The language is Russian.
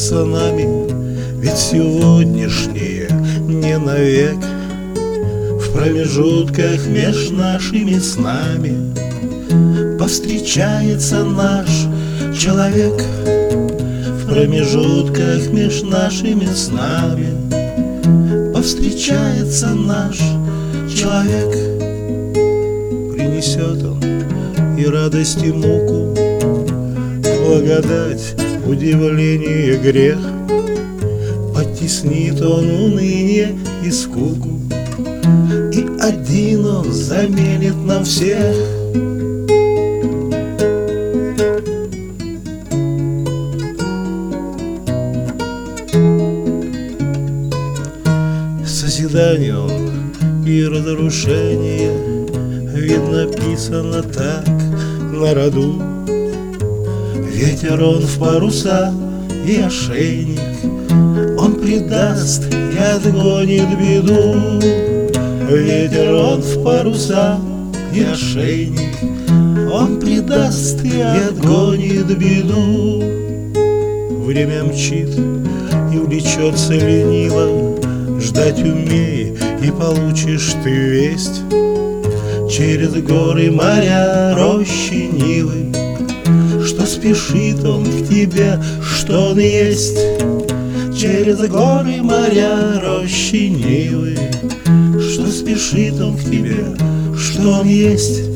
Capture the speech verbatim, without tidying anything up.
остаться нами, ведь сегодняшнее не навек. В промежутках меж нашими снами повстречается наш человек. В промежутках меж нашими снами повстречается наш человек. Принесет он и радость, и муку, благодать, удивление, грех. Потеснит он уныние и скуку, и один он заменит нам всех. Созидание он и разрушение, видно, писано так на роду. Ветер он в паруса и ошейник, он предаст и отгонит беду. Ветер он в паруса и ошейник, он предаст и отгонит беду. Время мчит и влечется лениво, ждать умей, и получишь ты весть. Через горы, моря, рощи, нивы, что спешит он к тебе, что он есть. Через горы, моря, рощи, нивы, что спешит он к тебе, что он есть.